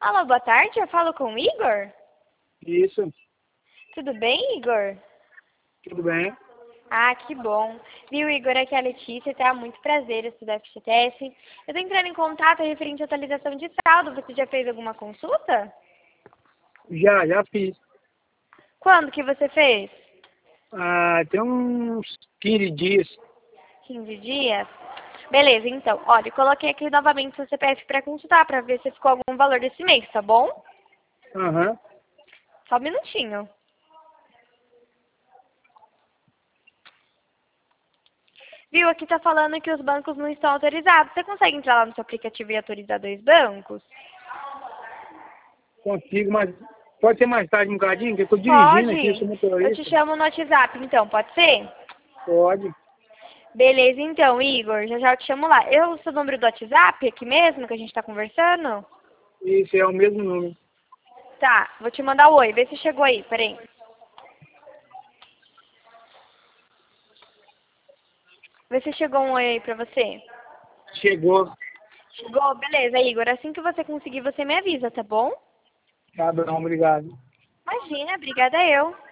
Alô, boa tarde, eu falo com o Igor? Isso, Tudo bem, Igor? tudo bem. Ah, que bom. Viu, Igor, aqui é a Letícia, tá? Muito prazer, eu sou da FGTS. Eu tô entrando em contato referente à atualização de saldo. Você já fez alguma consulta? Já fiz. Quando que você fez? Tem uns 15 dias. 15 dias? Beleza, então. Olha, eu coloquei aqui novamente o CPF para consultar, para ver se ficou algum valor desse mês, tá bom? Aham. Só um minutinho. Viu, aqui tá falando que os bancos não estão autorizados. Você consegue entrar lá no seu aplicativo e autorizar 2 bancos? Consigo, mas pode ser mais tarde um bocadinho, que eu tô dirigindo aqui, eu Pode. sou Eu te motorista. chamo no WhatsApp, então, pode ser? Pode. Beleza, então, Igor, já já eu te chamo lá. Eu, o seu número do WhatsApp, aqui mesmo, que a gente tá conversando? Isso é o mesmo número. Tá, vou te mandar o oi, vê se chegou aí, peraí. Vê se chegou um oi aí pra você. Chegou. Chegou? Beleza, Igor, assim que você conseguir, você me avisa, tá bom? Tá bom, obrigado. Imagina, obrigada eu.